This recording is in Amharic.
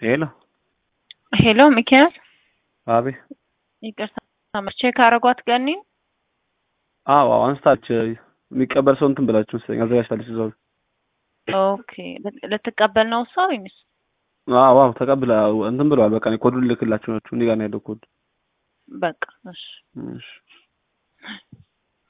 ሄሎ ሄሎ ሚኪያስ አቤት። ይቅርታ ቼክ አረጓት ገኒ አዎ አንስታች የሚቀበል ሰው እንትን ብላችሁ መሰለኝ አዘጋጅታለች እዛው። ኦኬ ልትቀበል ነው እሷ ወይስ? አዎ ተቀብላ እንትን ብለዋል። በቃ ኮዱን ልክላችሁ ነው። እኔ ጋር ነው ያለው ኮድ። በቃ እሺ እሺ